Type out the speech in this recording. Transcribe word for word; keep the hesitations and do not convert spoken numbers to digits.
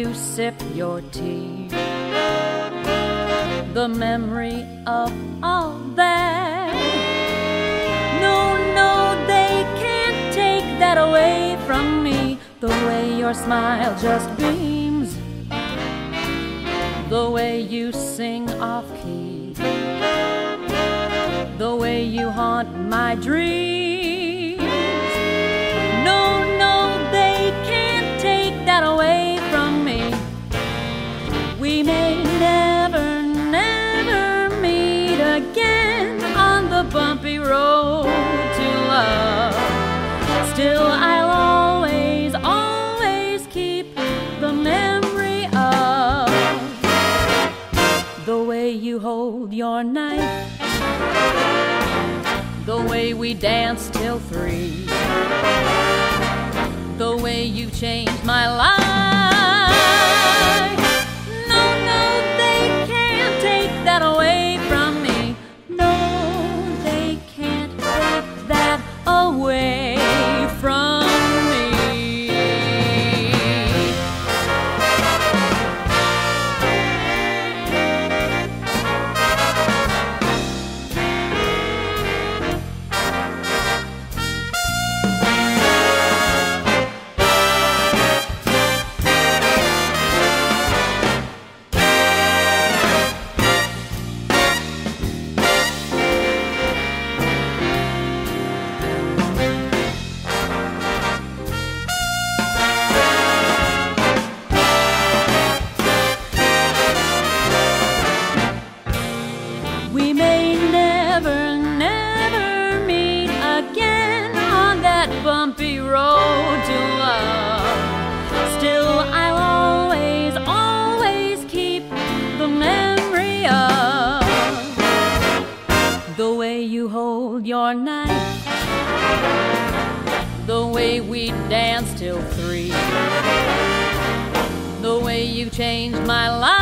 you sip your tea, the memory of all that. No, no, they can't take that away from me. The way your smile just beams, the way you sing off-key, the way you haunt my dreams. No, no, they can't take that away from me. We may never, never meet again on the bumpy road to love. Still, I'll always, always keep the memory of the way you hold your knife, the way we danced till three, the way you changed my life. No, no, they can't take that away from me. No, they can't take that away from me. We may never, never meet again on that bumpy road to love. Still, I'll always, always keep the memory of the way you hold your knife, the way we danced till three, the way you changed my life.